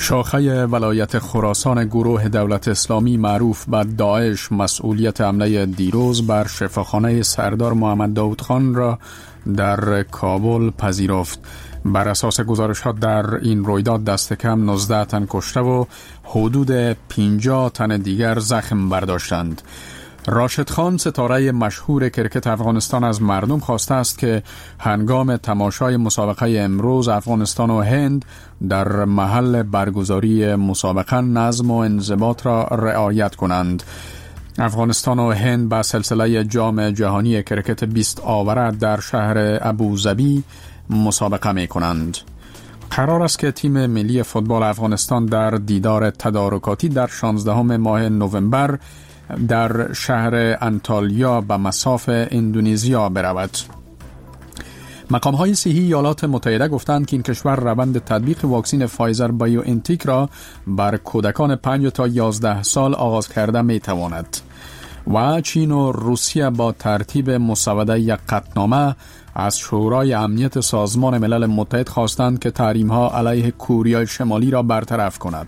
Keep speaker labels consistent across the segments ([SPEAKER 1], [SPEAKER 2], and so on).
[SPEAKER 1] شاخه ولایت خراسان گروه دولت اسلامی معروف به داعش مسئولیت حمله دیروز بر شفاخانه سردار محمد داود خان را در کابل پذیرفت. بر اساس گزارشات در این رویداد دست کم 19 تن کشته و حدود 50 تن دیگر زخم برداشتند. راشد خان ستاره مشهور کرکت افغانستان از مردم خواسته است که هنگام تماشای مسابقه امروز افغانستان و هند در محل برگزاری مسابقه نظم و انضباط را رعایت کنند. افغانستان و هند با سلسله جام جهانی کرکت 20 آوره در شهر ابوظبی مسابقه می کنند. قرار است که تیم ملی فوتبال افغانستان در دیدار تدارکاتی در 16 ماه نوامبر در شهر انتالیا به مصاف اندونزیا برود. مقام‌های صحی ایالات متحده گفتند که این کشور روند تطبیق واکسن فایزر بایو انتیک را بر کودکان 5 تا 11 سال آغاز کرده می‌تواند. و چین و روسیه با ترتیب مسوده یک قطعنامه از شورای امنیت سازمان ملل متحد خواستند که تحریم‌ها علیه کره شمالی را برطرف کند.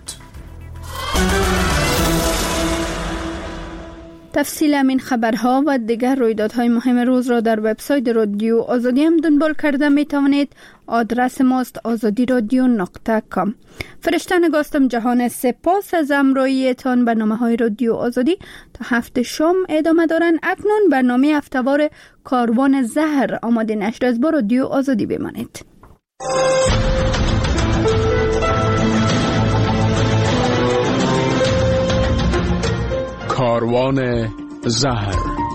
[SPEAKER 2] تفصیل همین خبرها و دیگر رویدادهای مهم روز را در وبسایت رادیو آزادی هم دنبال کرده می توانید. آدرس ماست azadiradyo.com. فرشته نگاستم جهان، سپاس از همراهیتان. برنامه‌های رادیو آزادی تا هفته شام ادامه دارند. اکنون برنامه هفته‌وار کاروان زهر آماده نشر از با رادیو آزادی بمانید.
[SPEAKER 1] کاروان زهر.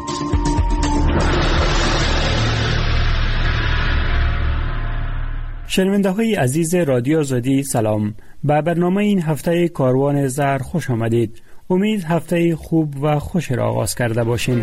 [SPEAKER 3] شنونده های عزیز رادیو آزادی سلام. به برنامه این هفته کاروان زهر خوش آمدید. امید هفته خوب و خوش را آغاز کرده باشین.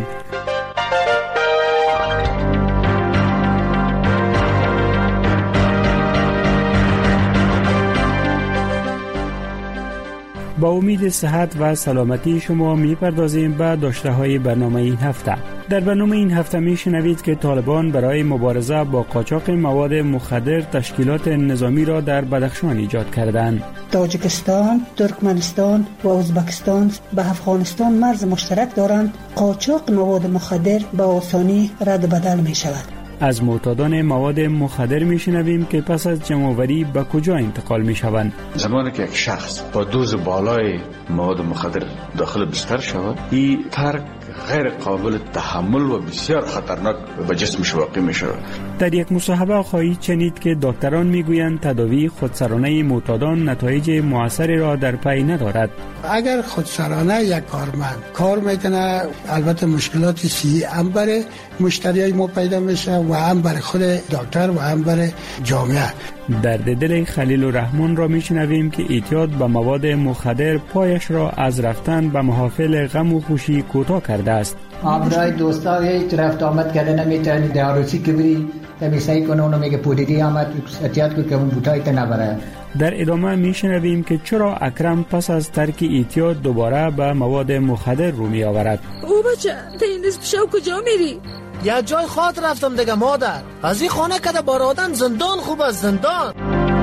[SPEAKER 3] با امید صحت و سلامتی شما می‌پردازیم به داشته‌های برنامه این هفته. در برنامه این هفته می‌شنوید که طالبان برای مبارزه با قاچاق مواد مخدر تشکیلات نظامی را در بدخشان ایجاد کردند.
[SPEAKER 4] تاجیکستان، ترکمنستان و ازبکستان به افغانستان مرز مشترک دارند. قاچاق مواد مخدر به آسانی رد بدل می‌شود.
[SPEAKER 3] از معتادان مواد مخدر میشنویم که پس از جمع‌آوری به کجا انتقال میشوند.
[SPEAKER 5] زمانی که یک شخص با دوز بالای مواد مخدر داخل بستر شود، این ترک غیر قابل تحمل و بسیار خطرناک به جسمش واقع میشود.
[SPEAKER 3] در یک مصاحبه خواهید شنید که دکتران میگویند تداوی خودسرانه معتادان نتایج موثری را در پی ندارد.
[SPEAKER 6] اگر خودسرانه یک کارمند کار میکنه، البته مشکلات صحی هم برای مشتریای ما پیدا میشه و هم برای خود دکتر و هم برای جامعه.
[SPEAKER 3] درد دل خلیل الرحمن را میشنویم که اعتیاد به مواد مخدر پایش را از رفتن به محافل غم و خوشی کوتاه کرده است.
[SPEAKER 7] برای دوستا هیچ رفت آمد کرده نمیتونی، داروسی که بری تمیسایی کنه، اونو میگه پودیدی آمد احتیاط کن که اون بوتایت نبره.
[SPEAKER 3] در ادامه میشنویم که چرا اکرم پس از ترک اعتیاد دوباره به مواد مخدر رو می آورد.
[SPEAKER 8] او بچه تا این نصف شب کجا میری؟
[SPEAKER 9] یا جای خاط رفتم دیگه مادر. از این خانه کده بارادن زندان خوب از زندان.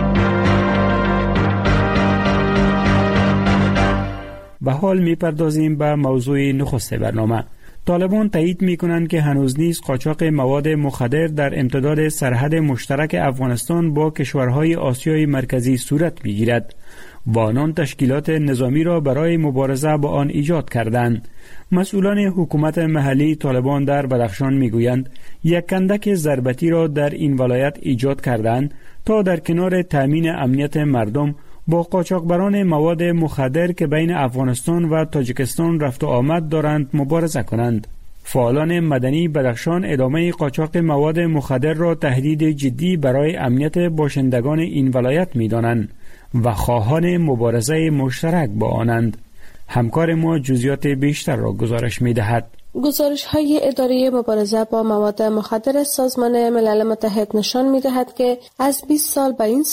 [SPEAKER 3] به حال میپردازیم به موضوع نخست برنامه. طالبان تایید میکنند که هنوز نیز قاچاق مواد مخدر در امتداد سرحد مشترک افغانستان با کشورهای آسیای مرکزی صورت میگیرد و آنان تشکیلات نظامی را برای مبارزه با آن ایجاد کردند. مسئولان حکومت محلی طالبان در بدخشان میگویند یک کندک ضربتی را در این ولایت ایجاد کردند تا در کنار تامین امنیت مردم با قاچاقبران مواد مخدر که بین افغانستان و تاجیکستان رفت و آمد دارند مبارزه کنند. فعالان مدنی بدخشان ادامه قاچاق مواد مخدر را تهدید جدی برای امنیت باشندگان این ولایت می‌دانند و خواهان مبارزه مشترک با آنند. همکار ما جزئیات بیشتر را گزارش می‌دهد.
[SPEAKER 10] گزارش‌های اداره مبارزه با مواد مخدر سازمان ملل متحد نشان می‌دهد که از 20 سال به این سو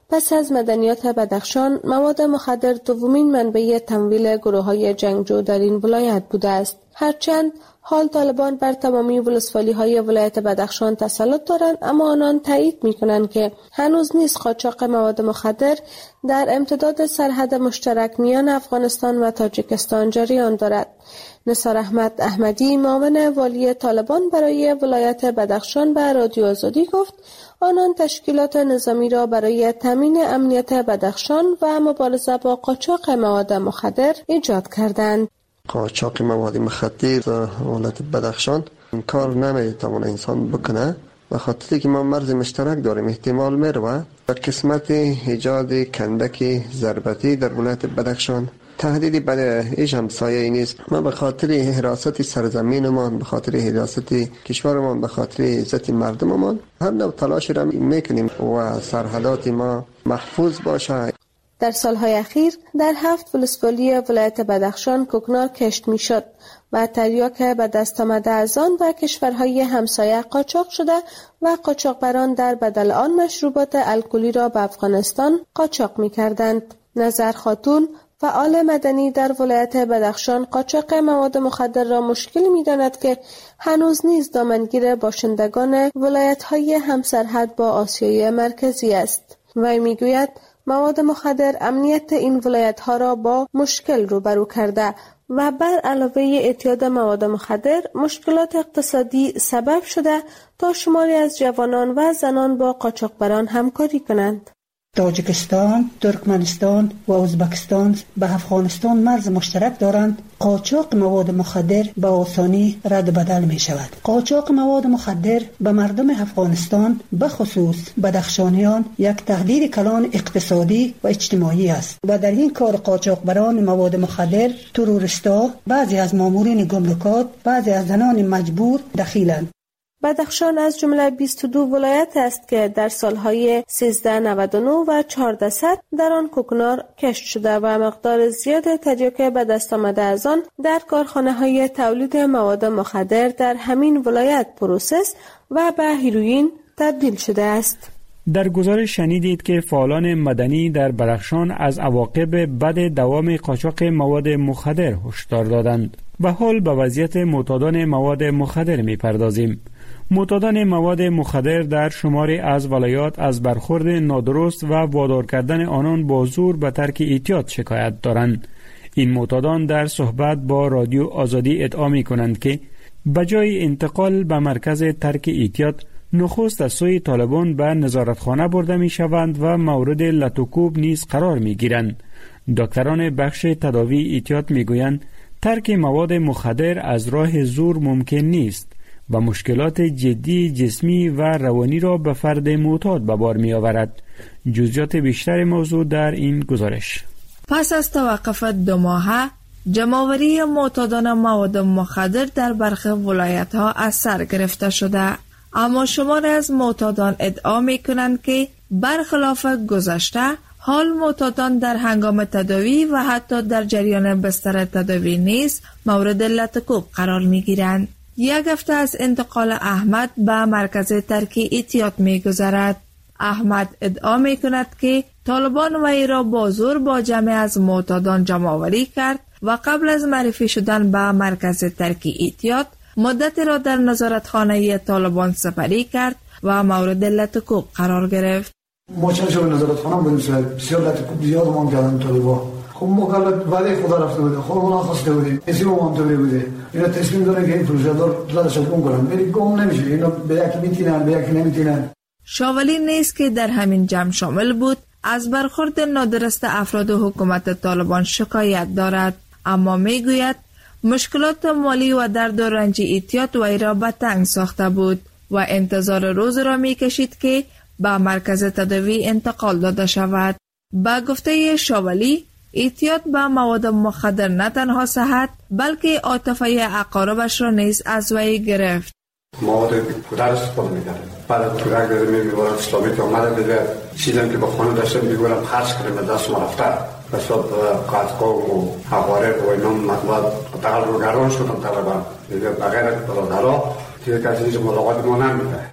[SPEAKER 10] پس از مدنیات بدخشان، مواد مخدر دومین منبع تمویل گروه‌های جنگجو در این ولایت بوده است. هرچند حال طالبان بر تمامی ولسوالی‌های ولایت بدخشان تسلط دارند، اما آنان تایید می‌کنند که هنوز نیز قاچاق مواد مخدر در امتداد سرحد مشترک میان افغانستان و تاجیکستان جریان دارد. نثار احمد احمدی، معاون والی طالبان برای ولایت بدخشان به رادیو آزادی گفت آنان تشکیلات نظامی را برای تامین امنیت بدخشان و مبارزه با قاچاق مواد مخدر ایجاد کردند.
[SPEAKER 11] قاچاق مواد مخدر در ولایت بدخشان این کار نمیتونه انسان بکنه، به خاطری که ما مرز مشترک داریم. احتمال میره به قسمت ایجاد کندک ضربتی در ولایت بدخشان تهدیدی برای ایش همسایه نیست. ما به خاطر حراست سرزمینمان، به خاطر حراست کشورمان، به خاطر عزت مردممان هر نوع تلاش را میکنیم و سرحدات ما محفوظ باشه.
[SPEAKER 10] در سالهای اخیر در 7 ولسوالی ولایت بدخشان کوکنار کشت میشد و تریاک به دست آمده از آن و کشورهای همسایه قاچاق شده و قاچاقبران در بدل آن مشروبات الکلی را به افغانستان قاچاق میکردند. نظر خاتون، فعال مدنی در ولایت بدخشان، قاچاق مواد مخدر را مشکل می‌داند که هنوز نیز دامنگیر باشندگان ولایت‌های همسرحد با آسیای مرکزی است. وی می‌گوید مواد مخدر امنیت این ولایت‌ها را با مشکل روبرو کرده و بر علاوه اعتیاد مواد مخدر مشکلات اقتصادی سبب شده تا شماری از جوانان و زنان با قاچاقبران همکاری کنند.
[SPEAKER 4] تاجیکستان، ترکمنستان و ازبکستان به افغانستان مرز مشترک دارند. قاچاق مواد مخدر به آسانی رد بدل می شود. قاچاق مواد مخدر به مردم افغانستان به خصوص بدخشانیان یک تهدید کلان اقتصادی و اجتماعی است و در این کار قاچاقبران مواد مخدر، تروریستا، بعضی از مامورین گمرکات، بعضی از زنان مجبور دخیلند.
[SPEAKER 10] بدخشان از جمله 22 ولایت است که در سالهای 1399 و 1400 در آن کوکنار کشت شده و مقدار زیاد تریاک به دست آمده از آن در کارخانه‌های تولید مواد مخدر در همین ولایت پروسس و به هیروئین تبدیل شده است.
[SPEAKER 3] در گزارش شنیدید که فعالان مدنی در بدخشان از عواقب بد دوام قاچاق مواد مخدر هشدار دادند و حال به وضعیت معتادان مواد مخدر می‌پردازیم. معتادان مواد مخدر در شماری از ولایات از برخورد نادرست و وادار کردن آنان با زور به ترک اعتیاد شکایت دارند. این معتادان در صحبت با رادیو آزادی ادعا می‌کنند که بجای انتقال به مرکز ترک اعتیاد نخست از سوی طالبان به نظارتخانه برده می‌شوند و مورد لطوکوب نیز قرار می‌گیرند. دکتران بخش تداوی اعتیاد می‌گویند ترک مواد مخدر از راه زور ممکن نیست و مشکلات جدی جسمی و روانی را به فرد معتاد به بار می آورد. جزئیات بیشتر موضوع در این گزارش.
[SPEAKER 12] پس از توقف 2 ماهه، جمع‌آوری معتادان مواد مخدر در برخی ولایت‌ها از سر گرفته شده، اما شماری از معتادان ادعا می‌کنند که برخلاف گذشته، حال معتادان در هنگام تداوی و حتی در جریان بستر تداوی نیز مورد لطوکوب قرار می‌گیرند. 1 هفته از انتقال احمد به مرکز ترک اعتیاد می‌گذرد. احمد ادعا می‌کند که طالبان وی را با زور با جمع از معتادان جمع‌آوری کرد و قبل از معرفی شدن به مرکز ترک اعتیاد مدت را در نظارتخانه طالبان سپری کرد و مورد لطوکوب قرار گرفت.
[SPEAKER 13] ما چند شب نظارتخانه بودیم، بسیار لطوکوب زیاد ما کردن طالبان. خب ما کلا ولی خدا رفته بوده، خب ما خواسته بودیم، کسی ما منطقه بوده. اینا تصمیم دارن که این پروژه دار دادش گم کنن، ولی گم نمیشه. اینا به یکی میتونن، به یکی نمیتونن.
[SPEAKER 12] شاولی نیز که در همین جمع شامل بود، از برخورد نادرست افراد حکومت طالبان شکایت دارد، اما میگوید مشکلات مالی و درد و رنج اعتیاد وی را به تنگ ساخته بود و انتظار روز را میکشید که به مرکز تداوی انتقال داده شود. با گفته شاولی، اعتیاد به مواد مخدر نه تنها صحت بلکه عاطفه اقاربش را نیز از وی گرفت.
[SPEAKER 14] مواد پودر استفاده می‌کرد. بعد از کودک داره می‌برد اسلامی که اومده دیگه چیزی که با خانه داشتم می‌گفتم خرج کردم دست ما رفته. حساب قاچاق و حواره و اینا مطلب تقل رو گران شدم طالبان. دیگه بغیر برادرها دیگه کسی ملاقات ما نمی‌کنه.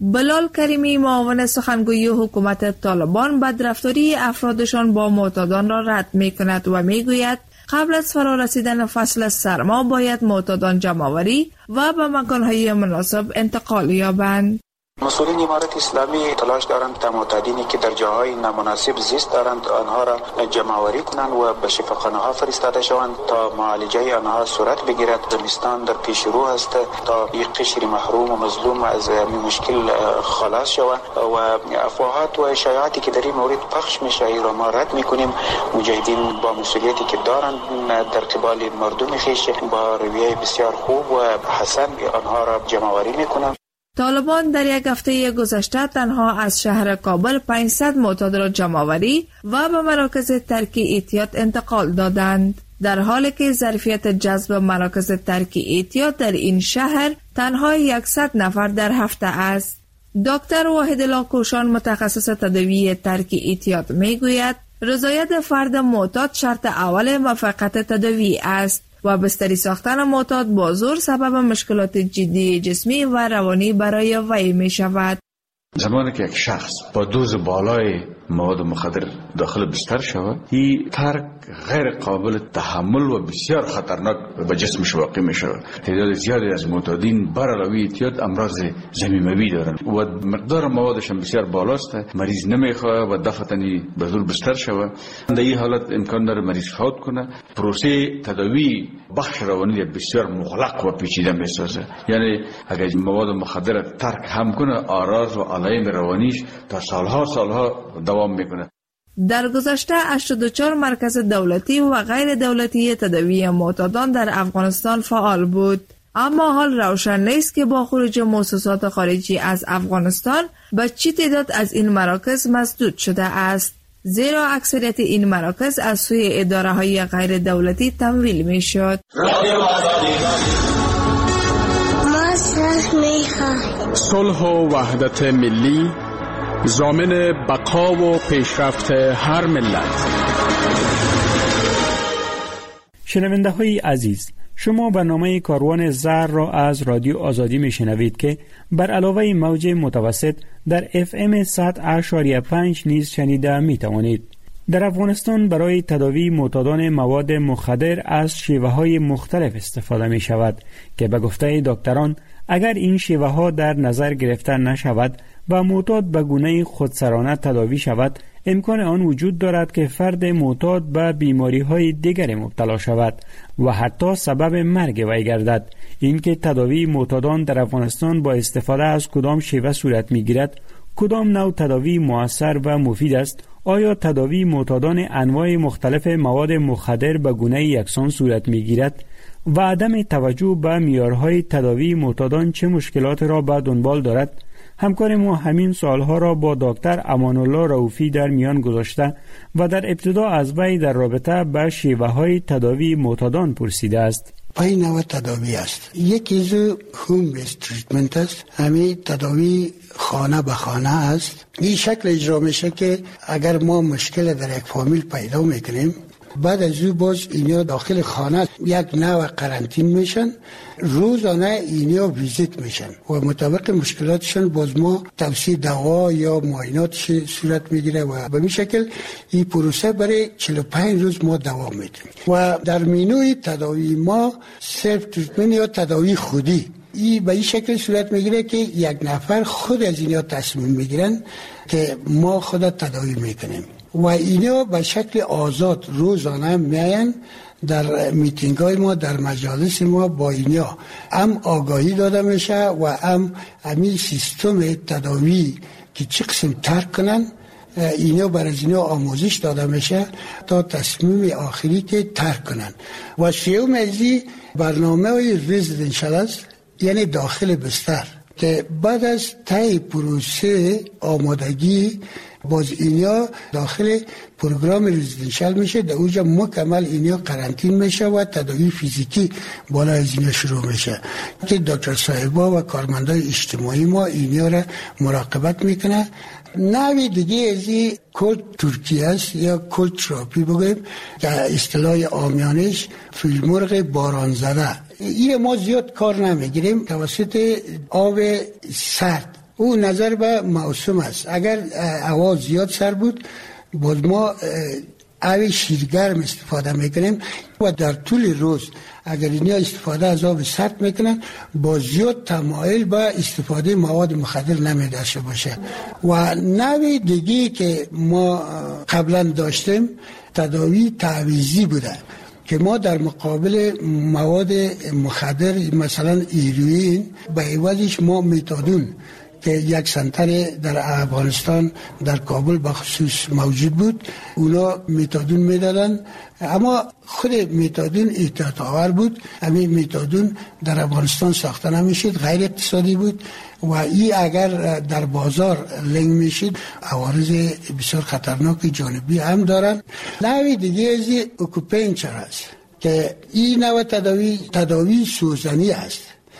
[SPEAKER 12] بلال کریمی معاون سخنگوی حکومت طالبان بدرفتاری افرادشان با معتادان را رد می کند و می گوید قبل از فرا رسیدن فصل سرما باید معتادان جمع‌آوری و به مکانهای مناسب انتقال یابند.
[SPEAKER 15] مسئولین امارت اسلامی تلاش دارند تا معتادینی که در جاهای نامناسب زیست دارند آنها را جمع‌آوری کنند و به شفاخانه ها فرستاده شوند تا معالجه آنها صورت بگیرد. زمستان در پیش رو است تا یک قشر محروم و مظلوم از این مشکل خلاص شود و افواهات و شایعاتی که در این مورد پخش میشه را ما رد میکنیم. مجاهدین با مسئولیتی که دارند در قبال مردم خویش با رویه بسیار خوب و حسن آنها را جمع‌آوری میکنند.
[SPEAKER 12] طالبان در یک هفته گذشته تنها از شهر کابل 500 معتاد را جمع‌آوری و به مراکز ترک احتیاط انتقال دادند، در حالی که ظرفیت جذب مراکز ترک احتیاط در این شهر تنها 100 نفر در هفته است. دکتر واحدالله کوشان متخصص تداوی ترک احتیاط میگوید رضایت فرد معتاد شرط اول موفقیت تداوی است و بستری ساختن معتاد با زور سبب مشکلات جدی جسمی و روانی برای وی می شود.
[SPEAKER 5] زمانی که یک شخص با دوز بالای مواد مخدر داخل بستر شود، این ترک غیر قابل تحمل و بسیار خطرناک به جسمش واقع می شود. تعداد زیادی از معتادین بر علاوه اعتیاد امراض ضمیموی دارند و مقدار موادشان بسیار بالاست. مریض نمیخواد و دفعتنی به زور بستر شود. در این حالت امکان داره مریض فوت کنه. پروسه تداوی بخش روانی بسیار مغلق و پیچیده میسازه. یعنی اگر مواد مخدر ترک هم کنه، آراز و علائم روانیش تا سالها دوام میکنه.
[SPEAKER 12] در گذشته 84 مرکز دولتی و غیر دولتی تداوی معتادان در افغانستان فعال بود، اما حال روشن نیست که با خروج مؤسسات خارجی از افغانستان به چه تعداد از این مراکز مسدود شده است، زیرا اکثریت این مراکز از سوی اداره های غیر دولتی تمویل می شد.
[SPEAKER 1] صلح و وحدت ملی ضامن بقا و پیشرفت هر ملت.
[SPEAKER 3] شنونده های عزیز، شما برنامه کاروان زر را از رادیو آزادی می شنوید که بر علاوه موج متوسط در FM 100.5 نیز شنیده می توانید. در افغانستان برای تداوی معتادان مواد مخدر از شیوه های مختلف استفاده می شود که به گفته دکتران اگر این شیوه ها در نظر گرفته نشود و معتاد به گونه خودسرانه تداوی شود، امکان آن وجود دارد که فرد معتاد به بیماری های دیگر مبتلا شود و حتی سبب مرگ وی گردد. اینکه تداوی معتادان در افغانستان با استفاده از کدام شیوه صورت می گیرد، کدام نوع تداوی مؤثر و مفید است، آیا تداوی معتادان انواع مختلف مواد مخدر به گونه یکسان صورت می گیرد و عدم توجه به معیارهای تداوی معتادان چه مشکلات را به دنبال دارد؟ همکار ما همین سوالها را با دکتر امان الله رؤوفی در میان گذاشته و در ابتدا از وی در رابطه با شیوه های تداوی معتادان پرسیده است.
[SPEAKER 6] پای نوع تداوی است. یکی از هوم بیس تریتمنت است. همین تداوی خانه به خانه است. این شکل اجرا میشه که اگر ما مشکل در یک فامیل پیدا میکنیم، بعد از او باز اینا داخل خانه یک نوع قرنطین میشن، روزانه اینا ویزیت میشن و مطابق مشکلاتشون باز ما توصیه دوا یا معاینات صورت میگیره و به این شکل این پروسه برای 45 روز ما دوام میدیم. و در مینوی تداوی ما سلف تریتمنت یا تداوی خودی این به این شکل صورت میگیره که یک نفر خود از اینا تصمیم میگیرن که ما خود تداوی میکنیم و اینا به شکل آزاد روزانه میاین در میتینگ های ما، در مجالس ما با اینا هم آگاهی داده میشه و هم همین سیستم تداوی که چه قسم ترک کنن اینا برای اینا آموزش داده میشه تا تصمیم آخری که ترک کنن. و سیوم ازی برنامه های رزیدنشال است، یعنی داخل بستر، که بعد از طی پروسه آمادگی باز اینا داخل پروگرام رزیدنشال میشه، در اونجا مکمل اینا قرنطین میشه و تداوی فیزیکی بالا از اینا شروع میشه که دکتر صاحبا و کارمندای اجتماعی ما اینا را مراقبت میکنه. نوی دیگه ازی کلد ترکی است یا کلد تراپی بگویم که اصطلاح عامیانش فیلمرغ باران زده. این ما زیاد کار نمیگیریم، توسط آب سرد او نظر به موسم است. اگر هوا زیاد سر بود باز ما آب شیرگرم استفاده میکنیم و در طول روز اگر اینا استفاده از آب سرد میکنن با زیاد تمایل به استفاده مواد مخدر نمیداشته باشه. و نوع دیگه که ما قبلا داشتیم تداوی تعویضی بوده که ما در مقابل مواد مخدر مثلا هیروئین به عوضش ما میتادون که یک سنتر در افغانستان در کابل بخصوص موجود بود، اونا میتادون میدادن، اما خود میتادون احتیاط آور بود. همین میتادون در افغانستان ساخته نمیشد، غیر اقتصادی بود و این اگر در بازار لنگ میشد عوارض بسیار خطرناک جانبی هم دارن. نوع دیگه از اوکوپنچر است که این نوع تداوی سوزنی است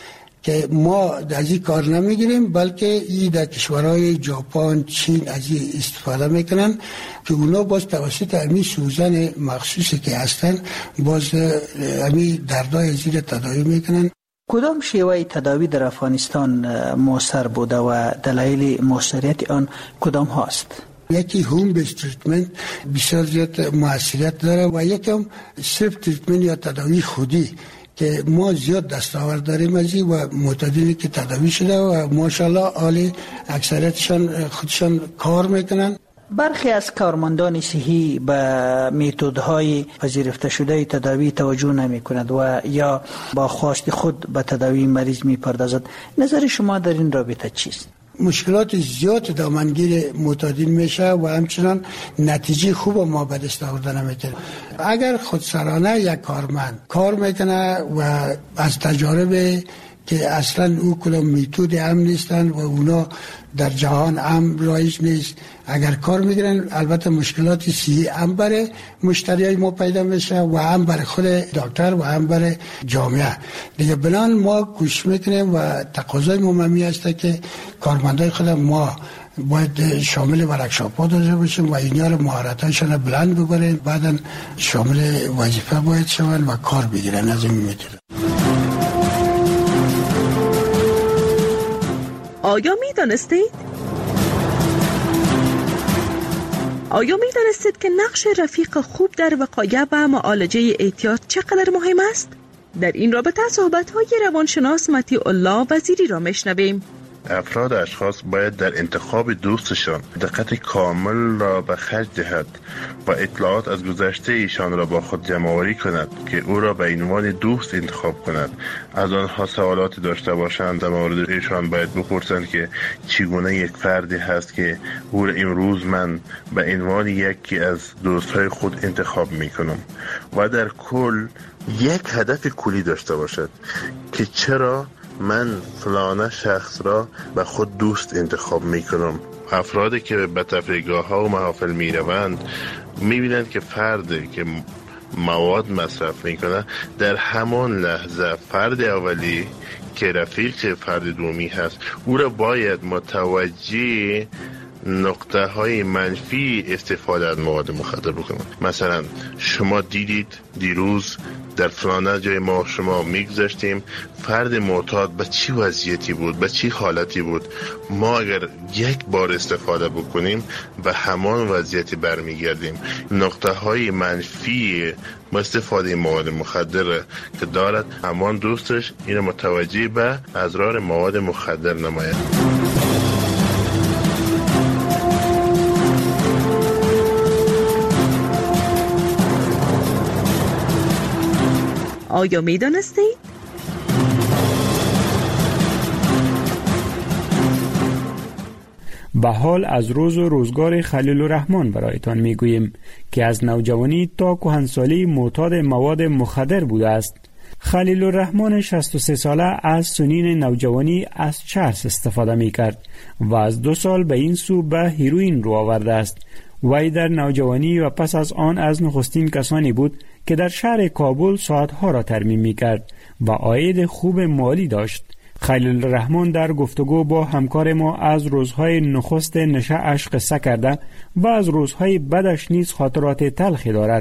[SPEAKER 6] که ما از این کار نمیگیریم، بلکه این در کشورهای ژاپن، چین از این استفاده میکنن که اونا باز توسط همین سوزن مخصوصی که هستن باز همین دردای زیر تداوی میکنن.
[SPEAKER 16] کدام شیوه تداوی در افغانستان موثر بوده و دلایل موثریت آن کدام هاست؟
[SPEAKER 6] یکی هوم بیس تریتمنت بسیار زیاد موثریت داره و یکم سلف تریتمنت یا تداوی خودی که ما زیاد دستاورد داریم از این و معتادینی که تداوی شده و ماشاءالله عالی اکثریتشان خودشان کار میکنن.
[SPEAKER 16] برخی از کارمندان صحی به میتودهای پذیرفته شده تداوی توجه نمی کند و یا با خواست خود به تداوی مریض می پردازد. نظر شما در این رابطه چیست؟
[SPEAKER 6] مشکلات زیاد دامنگیر معتادین میشه و همچنان نتیجه خوب ما به دست آورده نمیتونه. اگر خودسرانه یک کارمند کار میکنه و از تجارب که اصلا او کلام میتود هم نیستن و اونا در جهان هم رایج نیست، اگر کار میگیرن البته مشکلات صحی هم برای مشتریای ما پیدا میشه و هم برای خود دکتر و هم برای جامعه دیگه. بنان ما کوشش میکنیم و تقاضای مهمی هست که کارمندای خود ما باید شامل ورکشاپ‌ها داشته باشیم و اینا رو مهارتاشون بلند ببریم، بعدن شامل وظیفه باید شون و کار بگیرن. از این میتونه.
[SPEAKER 17] آیا میدانستید که نقش رفیق خوب در وقایع و معالجه اعتیاد چقدر مهم است؟ در این رابطه صحبت‌های روانشناس مطیع الله وزیری را میشنویم.
[SPEAKER 18] افراد اشخاص باید در انتخاب دوستشان دقت کامل را به خرج دهد و اطلاعات از گذشته ایشان را با خود جمع‌آوری کند که او را به عنوان دوست انتخاب کند. از آنها سوالاتی داشته باشند در مورد ایشان باید بپرسند که چگونه یک فردی هست که او را امروز من به عنوان یکی از دوستهای خود انتخاب میکنم و در کل یک هدف کلی داشته باشد که چرا من فلانه شخص را به خود دوست انتخاب میکنم. افرادی که به تفریحگاه ها و محافل میروند میبینند که فردی که مواد مصرف میکنه در همان لحظه فرد اولی که رفیق فرد دومی هست او را باید متوجه نقطه های منفی استفاده از مواد مخدر بکنند. مثلا شما دیدید دیروز در فلانه جای ما شما میگذاشتیم فرد معتاد به چی وضعیتی بود، به چی حالتی بود. ما اگر یک بار استفاده بکنیم به همان وضعیتی برمیگردیم. نقطه های منفی با استفاده مواد مخدر که دارد همان دوستش این متوجه به اضرار مواد مخدر نماید.
[SPEAKER 17] آیا می دانستید؟
[SPEAKER 3] به حال از روز و روزگار خلیل الرحمن برایتان می گوییم که از نوجوانی تا کهنسالی معتاد مواد مخدر بوده است. خلیل الرحمن 63 ساله از سنین نوجوانی از چرس استفاده می کرد و از 2 سال به این سو به هیروئین رو آورده است. وی در نوجوانی و پس از آن از نخستین کسانی بود که در شهر کابل ساعتها را ترمیم می کرد و عاید خوب مالی داشت. خلیل الرحمن در گفتگو با همکار ما از روزهای نخست نشأش قصه کرده و از روزهای بدش نیز خاطرات تلخی دارد.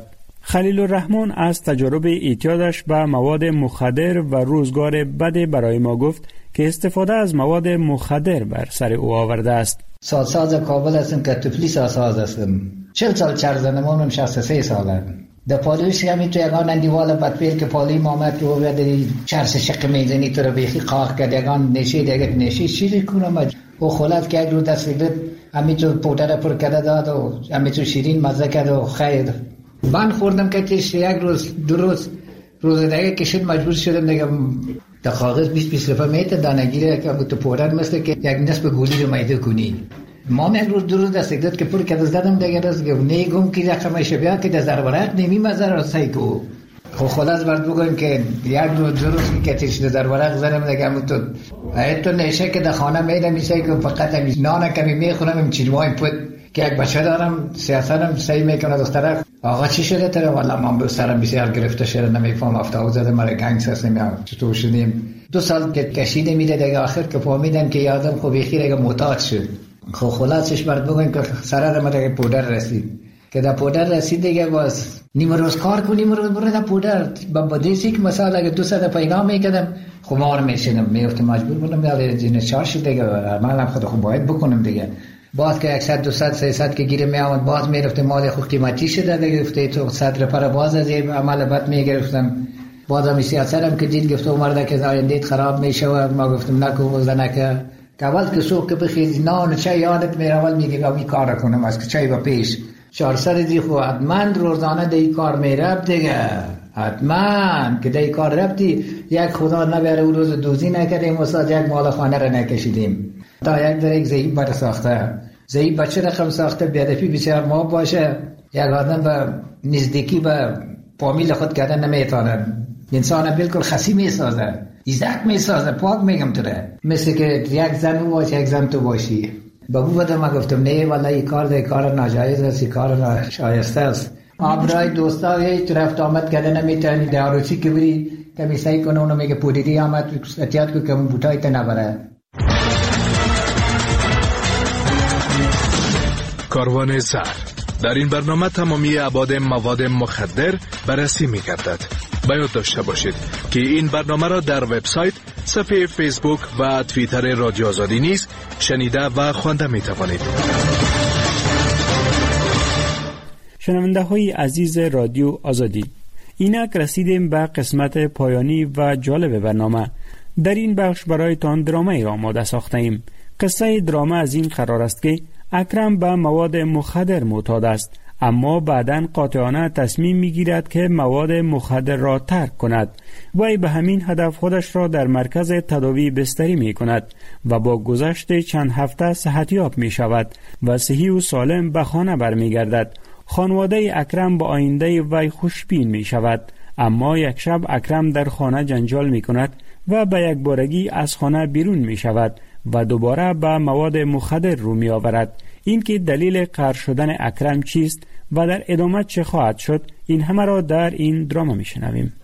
[SPEAKER 3] خلیل الرحمن از تجارب اعتیادش به مواد مخدر و روزگار بد برای ما گفت که استفاده از مواد مخدر بر سر او آورده است.
[SPEAKER 7] ساز کابل هستم که تفلیس ساز هستم. 40 سال چرزنمانم 63 ساله. در پالیوش همی تو یگان اندیوال بدپیل که پالی مامد که او داری چرس شق میزنی تو رو بیخی قاق کرد یگان نشید یگت نشید چیزی کنم او خلط که یک رو دست بگرد همی تو پودر پر کرده داد و همی تو شیرین مزه کرد و خیر من خوردم که تیش یک روز دو روز دیگه کشید مجبور شدم دیگه در کاغذ 20-20 روپه میته دانگیره که تو پودر مثل که یک نصف گولی رو میده کنی ما یک روز دو روز دست داد که پر کرده زدم دیگه راست گفت نیگم که رقمش بیا که در ورق نمی مزه را سایکو خب خلاص برد بگویم که یک روز دو روز که تیش در ورق زدم دیگه تو تو نشه که در خانه میده میشه که فقط نان کمی میخورم این چیزوای پود که یک بچه دارم سیاستم سعی میکنه دختره آقا چی شده تره والا من به سرم بسیار گرفته شده نمیفهم افتاده زده مرا گنگس هست نمیام چطور شدیم 2 سال که کشیده میره دیگه آخر که فهمیدم که یادم خوب بخیر دیگه معتاد شد خب خلاصش برد بگویم که سرر ما دیگه پودر رسید که در پودر رسید دیگه باز نیم روز کار کنیم روز برو در پودر با دیسی که مثلا اگه 200 پیدا میکردم خمار میشدم میفتم مجبور بودم یا جن چار شد دیگه منم خود خوب باید بکنم دیگه بعد که 100 200 300 که گیره می آمد باز میرفتم مال خوب قیمتی شده دیگه گفته تو 100 پر باز از عمل بد میگرفتم بازم سیاستم که دید گفته مرد که آیندهت خراب میشه و ما گفتم نکو زنکه که اول که صبح که بخیز نان چای یادت میره اول میگه می کار کنم از که چای با پیش 400 دی خو حتما روزانه دی کار میرفت دیگه حتما که دی کار رفتی یک خدا نبره او روز دوزی نکردیم وسط یک مال خانه را نکشیدیم تا یک در یک ضعیف بر ساخته ضعیف بچه رقم ساخته بیادفی بسیار ما باشه یک آدم به نزدیکی به فامیل خود کردن نمیتونه انسان بالکل خسی میسازه ایزک میسازه پاک میگم توره مثل که یک زن او باشه یک زن تو باشی بابو بده ما گفتم نه والا این کار ناجایز است این کار ناشایسته است برای دوستا یه رفت آمد کرده نمیتونی داروچی که بری که میسایی کنه اونو میگه پودیدی آمد احتیاط که اون بوتایی تا نبره.
[SPEAKER 19] کاروان زهر در این برنامه تمامی ابعاد مواد مخدر بررسی می‌گردد. باید داشته باشید که این برنامه را در وبسایت، صفحه فیسبوک و توییتر رادیو آزادی نیز شنیده و خوانده می‌توانید.
[SPEAKER 3] شنونده های عزیز رادیو آزادی، اینک رسیدیم به قسمت پایانی و جالب برنامه. در این بخش برایتان درامه را آماده ساخته ایم. قصه درامه از این قرار است که اکرم به مواد مخدر معتاد است، اما بعداً قاطعانه تصمیم میگیرد که مواد مخدر را ترک کند. وی به همین هدف خودش را در مرکز تداوی بستری می کند و با گذشت چند هفته صحتیاب می شود و صحیح و سالم به خانه برمی گردد. خانواده اکرم با آینده وی خوشبین می شود، اما یک شب اکرم در خانه جنجال می کند و به یک بارگی از خانه بیرون می شود و دوباره به مواد مخدر رو می آورد. این که دلیل قهر شدن اکرم چیست و در ادامه چه خواهد شد، این همه را در این دراما می شنویم.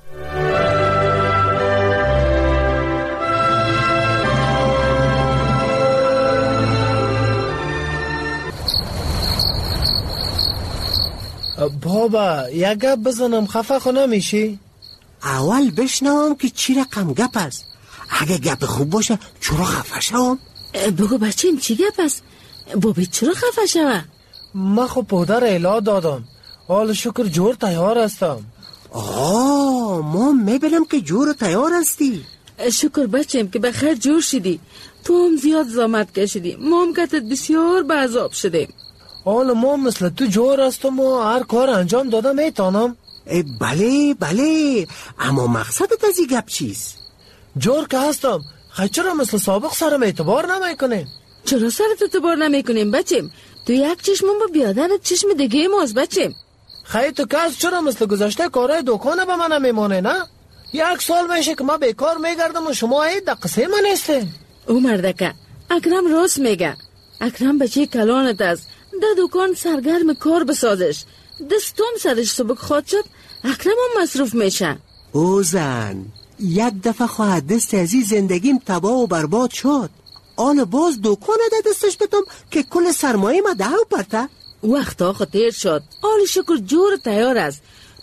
[SPEAKER 9] بابا یک گپ بزنم خفه خو نمیشی؟
[SPEAKER 20] اول بشنوم که چی رقم گپ است. اگه گپ خوب باشه چرا خفه شوم؟
[SPEAKER 8] بگو بچیم چی گپ است؟ بابی چرا خفه شوه؟
[SPEAKER 9] من خب پودر اعلا دادم، حال شکر جور تیار هستم.
[SPEAKER 20] ما میبینم که جور تیار هستی.
[SPEAKER 8] شکر بچیم که بخیر جور شدی. تو هم زیاد زحمت کشیدی، ما هم کتت بسیار به عذاب شدیم.
[SPEAKER 9] حالا ما مثل تو جور هستم و هر کار انجام دادم میتونم.
[SPEAKER 20] بله اما مقصدت از این گپ چیست؟
[SPEAKER 9] جور که هستم، خیلی چرا مثل سابق سرم اعتبار نمیکنه؟
[SPEAKER 8] چرا سرت اعتبار نمیکنیم بچیم؟ تو یک چشمون با بیادرت چشم دیگه ماست بچیم.
[SPEAKER 9] خیلی تو کس چرا مثل گذشته کارهای دکانه به من نمیمونه نه؟ 1 سال میشه که ما بیکار میگردم و شما این دقیقه من نیسته.
[SPEAKER 8] او مردکه اکرم راست میگه. اکرم بچه کلانت است، در دکان سرگرم کار بسازش. دستم سرش سبک خواد شد، اکرم هم مصروف میشه.
[SPEAKER 20] او زن یک دفعه خواهد دست از این زندگیم تباه و برباد شد. آن باز دکانه ده دستش بتم که کل سرمایه ما دهو پرته.
[SPEAKER 8] وقتا خطیر شد. آل شکر جور تیار است.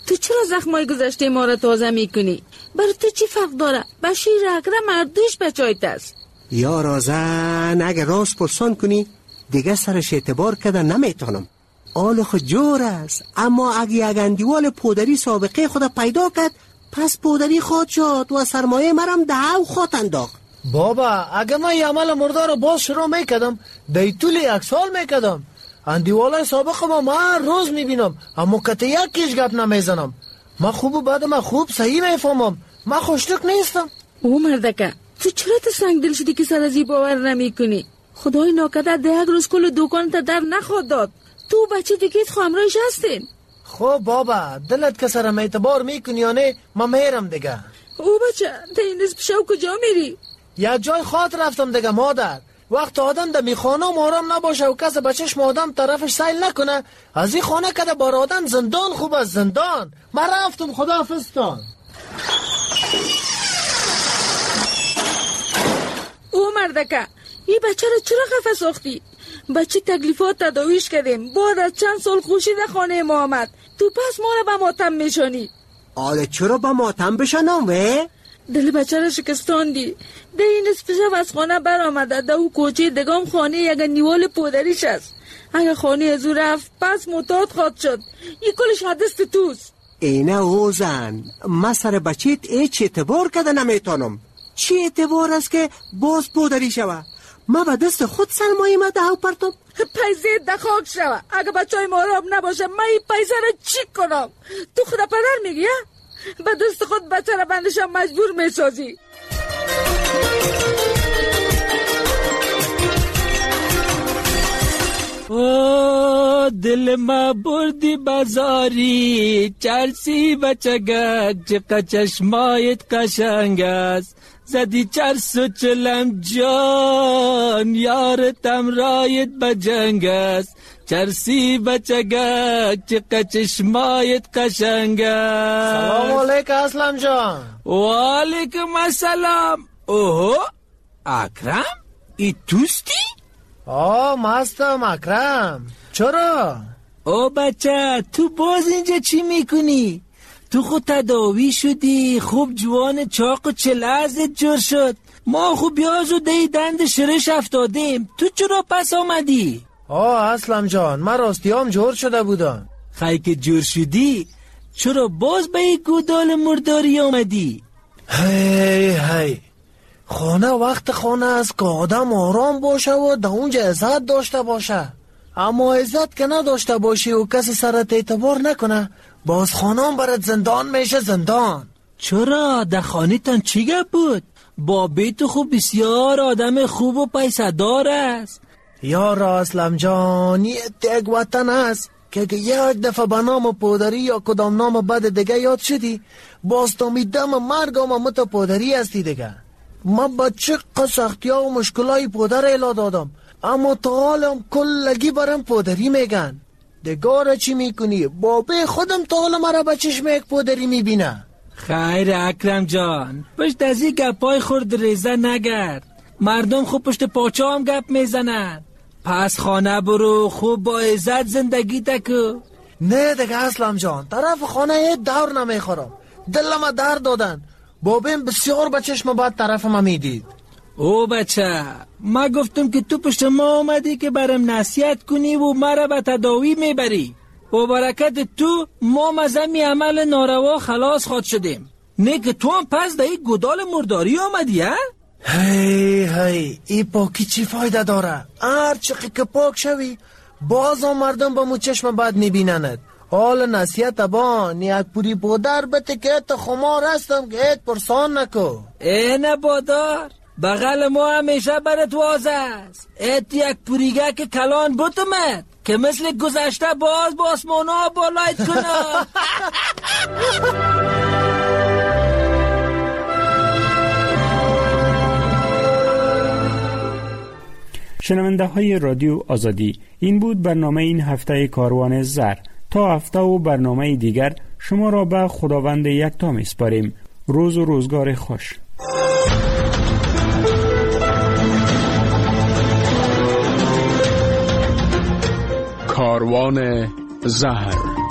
[SPEAKER 8] تو چرا زخمای گذشته ما را تازه میکنی؟ برای تو چی فرق داره؟ بشیر اکرم اردوش بچایت است.
[SPEAKER 20] یا رازن اگر راست پرسان کنی دیگه سرش اعتبار کده نمیتونم. آل خود جور است، اما اگه یک اندیوال پودری سابقه خود پیدا کرد پس پودری خود شد و سرمایه مرم ده و خود انداخت.
[SPEAKER 9] بابا اگه من یه عمل مردار رو باز شروع میکدم دی طول 1 سال میکدم. اندیوالای سابق ما هر روز میبینم اما کتی یکیش گپ نمیزنم. من خوب و بعد من خوب صحیح میفهمم. من خوشتک نیستم.
[SPEAKER 8] او مردکه تو چرا تو سنگ دل شدی که سر از این باور نمی کنی؟ خدای ناکدر ده 1 روز کل دکان تا در نخواد داد. تو بچه دیگه خامرایش هستین.
[SPEAKER 9] خب بابا دلت که سرم اعتبار میکنی یا نه من میرم دیگه.
[SPEAKER 8] او بچه تا این نصف شو کجا میری؟
[SPEAKER 9] یه جای خاطر رفتم دیگه مادر. وقت آدم در میخانه محرم نباشه و کس بچهش آدم طرفش سیل نکنه از این خانه کده بار آدم زندان خوب است. زندان من رفتم. خداحافظتان.
[SPEAKER 8] او مردکه این بچه رو چرا خفه ساختی؟ بچه تکلیفات تداویش کردیم بعد از چند سال خوشی در خانه ما آمد. تو پس ما رو به ماتم میشانی.
[SPEAKER 20] آره چرا به ماتم بشنم وی؟
[SPEAKER 8] دل بچه رو شکستاندی. ده این نصف شب از خانه بر آمده ده و کوچه دگام خانه یک نیوال پودریش است. اگه خانه ازو رفت پس متاد خواد شد. این کلش حدست توست.
[SPEAKER 20] اینه اوزن من سر بچهت ایچ اعتبار کده نمیتونم. چی اعتبار است که باز پودری شوه؟ ما به دست خود سرمایه ما ده پرتم.
[SPEAKER 8] پیسه دخاک شوه. اگه بچه های ماراب نباشه من این پیسه رو چی کنم؟ تو خدا پدر میگی؟ به دست خود بچه رو بندشم مجبور میسازی.
[SPEAKER 3] او دل ما بردی بازاری چرسی بچگک چقدر چشمایت قشنگ است زدی چرس و چلم جان یارتم رایت بجنگ است چرسی بچگک چقدر چشمایت قشنگ است.
[SPEAKER 9] سلام علیکم اسلم جان.
[SPEAKER 3] و علیکم السلام. اوه اکرم ای توستی؟
[SPEAKER 9] مستم اکرم. چرا؟
[SPEAKER 3] او بچه تو باز اینجا چی میکنی؟ تو خود تداوی شدی خوب جوان چاق و چلازت جور شد. ما خوب بیاز و دی دند شرش افتادیم. تو چرا پس آمدی؟
[SPEAKER 9] اسلم جان من راستیام جور شده بودم.
[SPEAKER 3] خیلی که جور شدی چرا باز به این گودال مرداری آمدی؟
[SPEAKER 9] هی خانه وقت خانه است که آدم آرام باشه و در اونجا عزت داشته باشه. اما عزت که نداشته باشی و کسی سرت اعتبار نکنه باز خانم برات زندان میشه. زندان.
[SPEAKER 3] چرا در خانه تان چی گپ بود؟ با بیت خوب بسیار آدم خوب و پیسه دار است.
[SPEAKER 9] یارا اسلم جان یک وطن است که یک دفعه به نام پودری یا کدام نام بد دیگه یاد شدی باز تا میدم مرگم مت پودری هستی دیگه. من بچه سختی ها و مشکلای پودر ایلا دادم اما تا حالم کلگی برم پودری میگن. دگاره چی میکنی؟ بابه خودم تا حال مرا بچش میک پودری میبینه.
[SPEAKER 3] خیر اکرم جان پشت از این گپای خورد ریزه نگرد. مردم خوب پشت پاچه هم گپ میزنن. پس خانه برو خوب با عزت زندگی تکو.
[SPEAKER 9] نه دیگه اسلم جان طرف خانه دور نمیخورم. دلم درد دادن. بابیم بسیار به چشم بعد طرف ما میدید.
[SPEAKER 3] او بچه ما گفتم که تو پشت ما آمدی که برم نصیحت کنی و مرا به تداوی میبری. با برکت تو ما مزمی عمل ناروا خلاص خواد شدیم. نه که تو هم پس در این گودال مرداری آمدی ها؟
[SPEAKER 9] هی ای پاکی چی فایده داره؟ هر چقی که پاک شوی باز هم مردم با مو چشم بعد میبینند. حال نصیحت بان یک پوری بودر بته که ایت خمار هستم که ایت پرسان نکو.
[SPEAKER 3] نه بادار بغل ما همیشه برات واضح است. ایت یک پوریگه که کلان بوتمت که مثل گذشته باز با آسمانا بالایت کنم.
[SPEAKER 21] شنونده های رادیو آزادی، این بود برنامه این هفته کاروان زر. تا هفته و برنامه دیگر شما را به خداوند یکتا میسپاریم. روز و روزگار خوش.
[SPEAKER 1] کاروان زهر.